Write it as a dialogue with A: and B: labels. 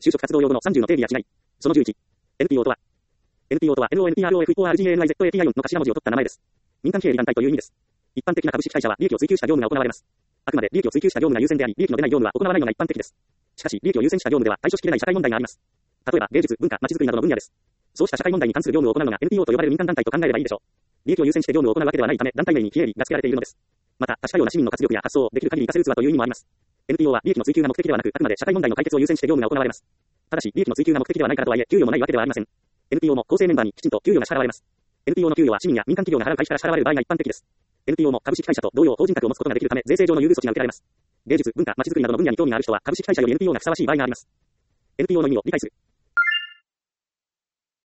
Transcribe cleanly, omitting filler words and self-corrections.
A: 就職活動用語の30の定義や違い。その11。NPO とは NPO とは NONPROFORGANIZATION の頭文字を取った名前です。民間経理団体という意味です。一般的な株式会社は利益を追求した業務が行われます。あくまで利益を追求した業務が優先であり、利益の出ない業務は行わないのが一般的です。しかし、利益を優先した業務では対処しきれない社会問題があります。例えば、芸術、文化、街づくりなどの分野です。そうした社会問題に関する業務を行うのが NPO と呼ばれる民間団体と考えればいいでしょう。利益を優先して業務を行うわけではないため、団体名に非営利が付けられているのです。また、多種多様な市民の活力や発想をできる限り活かせる器という意味もあります。NPO は利益の追求が目的ではなく、あくまで社会問題の解決を優先して業務が行われます。ただし、利益の追求が目的ではないからとはいえ、給与もないわけではありません。NPO も構成メンバーにきちんと給与が支払われます。NPO の給与は市民や民間企業が払う会社から支払われる場合が一般的です。NPO も株式会社と同様法人格を持つことができるため、税制上の優遇措置が受けられます。芸術、文化、街づくりなどの分野に興味がある人は株式会社より NPO がふさわしい場合があります。NPO の意味を理解する。